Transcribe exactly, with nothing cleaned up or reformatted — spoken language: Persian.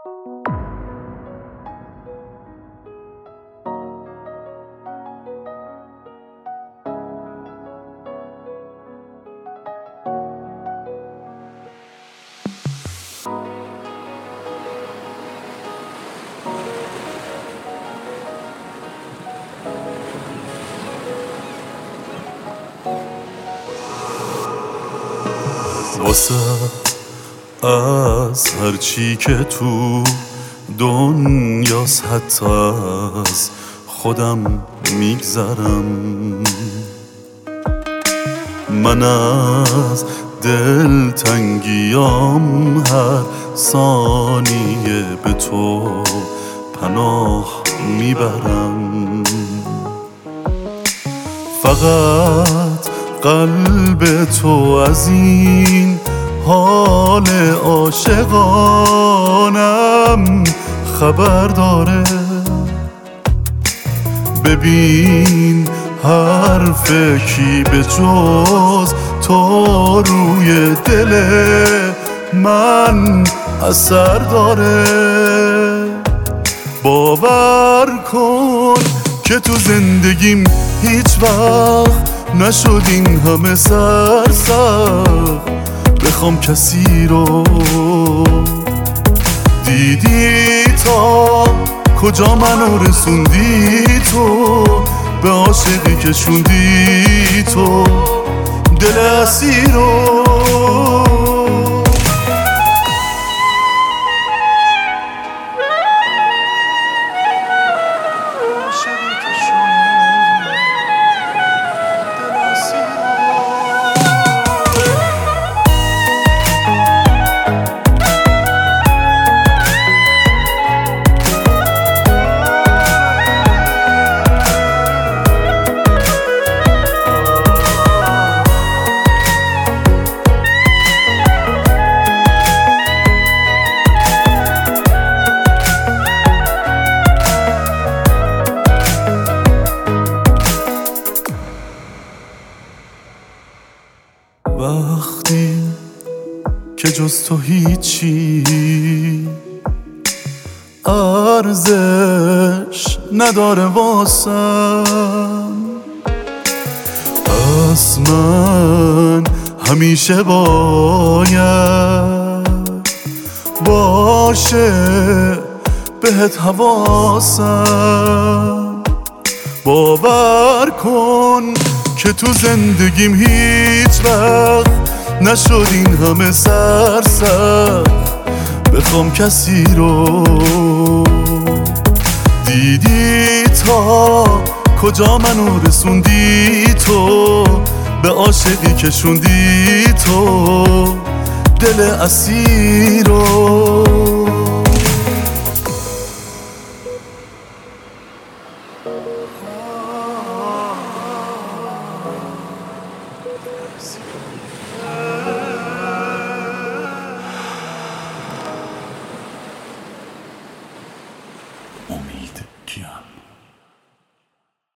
واسه از هرچی که تو دنیاست حتی از خودم میگذرم. من از دلتنگیام هر ثانیه به تو پناه میبرم. فقط قلب تو از این حال عاشقانم خبر داره. ببین حرف کی به جز تو روی دل من اثر داره. باور کن که تو زندگیم هیچ وقت نشد این همه سرسخت بخوام کسی رو. دیدی تا کجا منو رسوندی تو، به عاشقی که شوندی تو دل اسیر رو. وقتی که جز تو هیچی ارزش نداره واسم، پس من همیشه باید باشه بهت حواسم. باور کن که تو زندگیم هیچ وقت نشد این همه سرسخت بخوام کسی رو. دیدی تا کجا منو رسوندی تو، به عاشقی که شوندی تو دل اسیر رو.